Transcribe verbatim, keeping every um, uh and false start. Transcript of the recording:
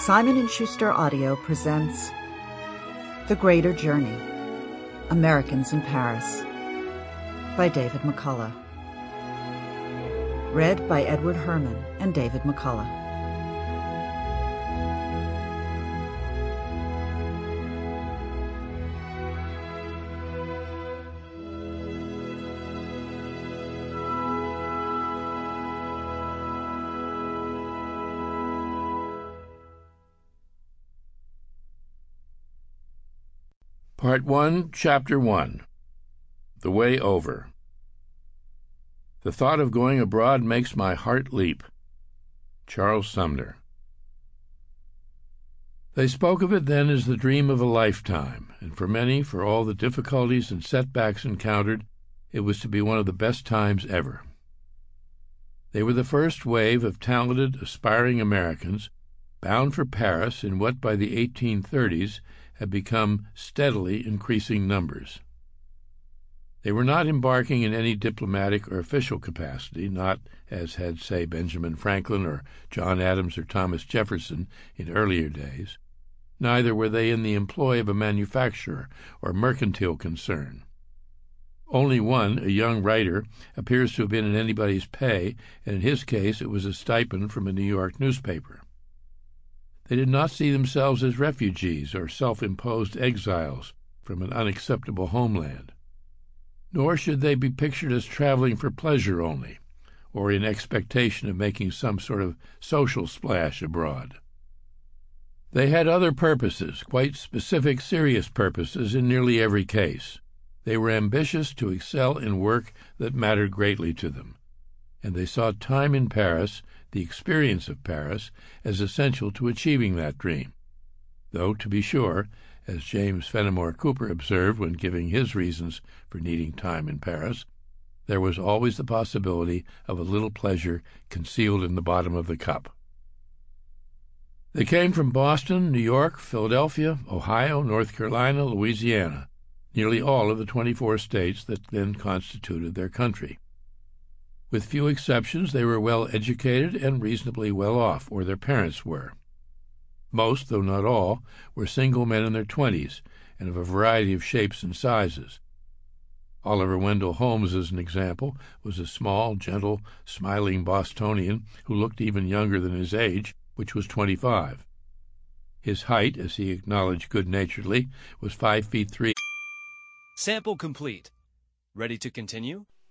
Simon and Schuster Audio presents The Greater Journey, Americans in Paris, by David McCullough. Read by Edward Herman and David McCullough. Part one, Chapter one. The Way Over. The thought of going abroad makes my heart leap. Charles Sumner. They spoke of it then as the dream of a lifetime, and for many, for all the difficulties and setbacks encountered, it was to be one of the best times ever. They were the first wave of talented, aspiring Americans, bound for Paris in what by the eighteen thirties had become steadily increasing numbers. They were not embarking in any diplomatic or official capacity, not as had, say, Benjamin Franklin or John Adams or Thomas Jefferson in earlier days. Neither were they in the employ of a manufacturer or mercantile concern. Only one, a young writer, appears to have been in anybody's pay, and in his case it was a stipend from a New York newspaper. They did not see themselves as refugees or self-imposed exiles from an unacceptable homeland. Nor should they be pictured as traveling for pleasure only, or in expectation of making some sort of social splash abroad. They had other purposes, quite specific, serious purposes in nearly every case. They were ambitious to excel in work that mattered greatly to them, and they saw time in Paris, the experience of Paris, as essential to achieving that dream. Though, to be sure, as James Fenimore Cooper observed when giving his reasons for needing time in Paris, there was always the possibility of a little pleasure concealed in the bottom of the cup. They came from Boston, New York, Philadelphia, Ohio, North Carolina, Louisiana, nearly all of the twenty-four states that then constituted their country. With few exceptions, they were well educated and reasonably well off, or their parents were. Most, though not all, were single men in their twenties, and of a variety of shapes and sizes. Oliver Wendell Holmes, as an example, was a small, gentle, smiling Bostonian who looked even younger than his age, which was twenty-five. His height, as he acknowledged good-naturedly, was five feet three. Sample complete. Ready to continue?